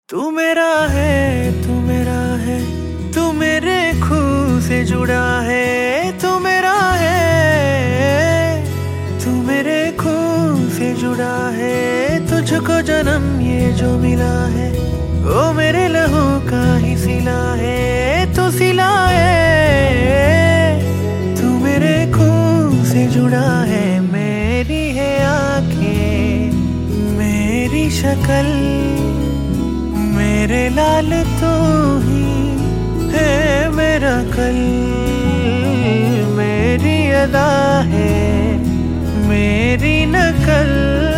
तू मेरा है, तू मेरा है, तू मेरे खून से जुड़ा है। तू मेरा है, तू मेरे खून से जुड़ा है। तुझको जन्म ये जो मिला है, वो मेरे लहू का ही सिला है। तू सिला है, तू मेरे खून से जुड़ा है। मेरी है आंखें, मेरी शक्ल, मेरे लाल तू ही है मेरा कल। मेरी अदा है, मेरी नकल,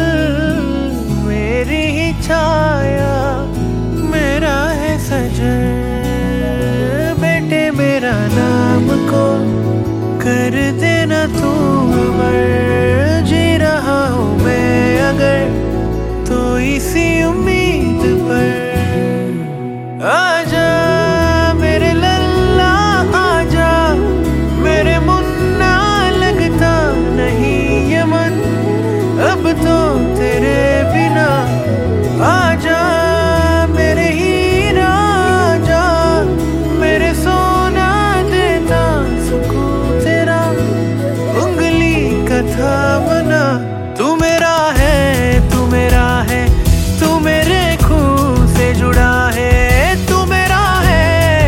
मेरी ही छाया, मेरा है सजन। बेटे मेरा नाम को कर देना तू अमर। जी रहा हूँ मैं अगर तो इसी उम्मीद पर। आजा मेरे लल्ला आजा, मेरे मुन्ना लगता नहीं ये मन अब तो तेरे बिना। आजा मेरे हीरा आजा, मेरे सोना देता सुकून तेरा उंगली का थामना। तू मेरा है, तू मेरा है, तू मेरे खून से जुड़ा है। तू मेरा है,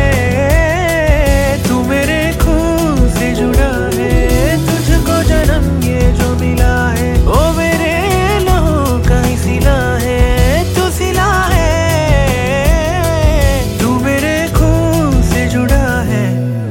तू मेरे खून से जुड़ा है। तुझको जन्म ये जो मिला है, वो मेरे लहू का ही सिला है। तू सिला है, तू मेरे खून से जुड़ा है।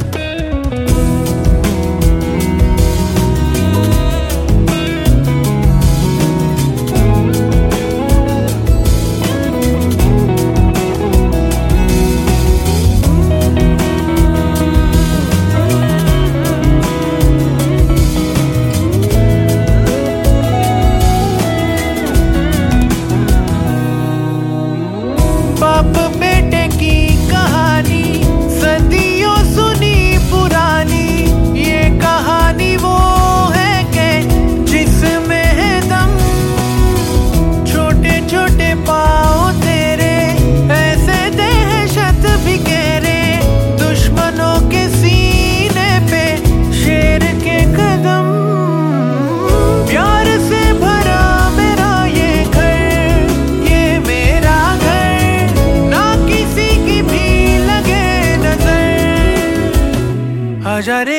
बाप बेटे की कहानी सदियों सुनी पुरानी। ये कहानी वो है के जिसमें है दम। छोटे छोटे पाँव तेरे ऐसे दहशत भी गहरे। दुश्मनों के सीने पे शेर के कदम। प्यार से भरा मेरा ये घर, ये मेरा घर, ना किसी की भी लगे नजर। आजा रे